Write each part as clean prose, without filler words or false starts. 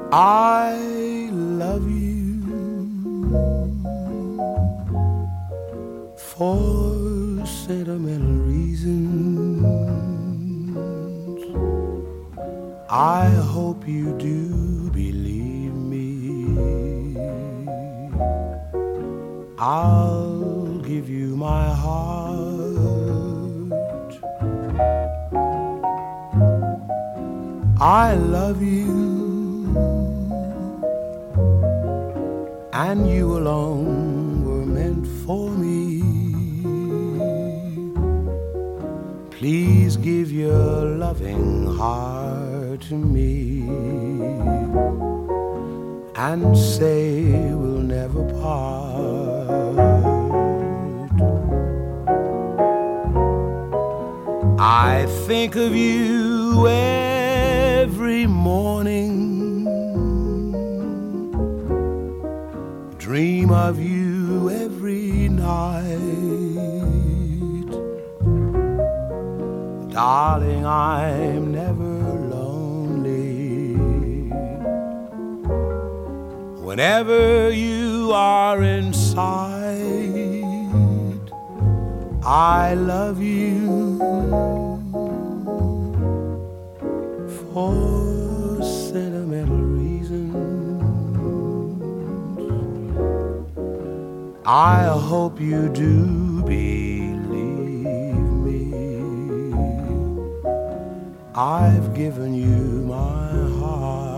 I love you for sentimental reasons. I hope you do believe me. I'll give you my heart. I love you, and you alone were meant for me. Please give your loving heart to me and say we'll never part. I think of you every morning, dream of you every night. Darling, I'm never lonely whenever you are in sight. I love you for sentimental reasons. I hope you do believe me. I've given you my heart.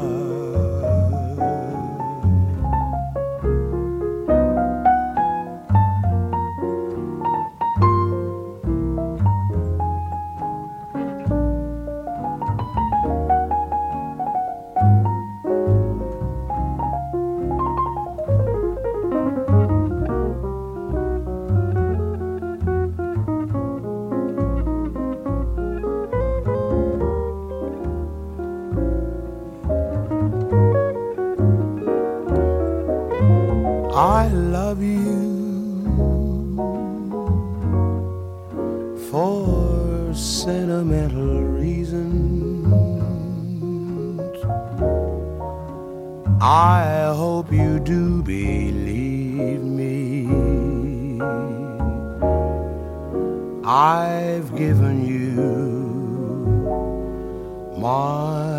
I love you for sentimental reasons. I hope you do believe me. I've given you my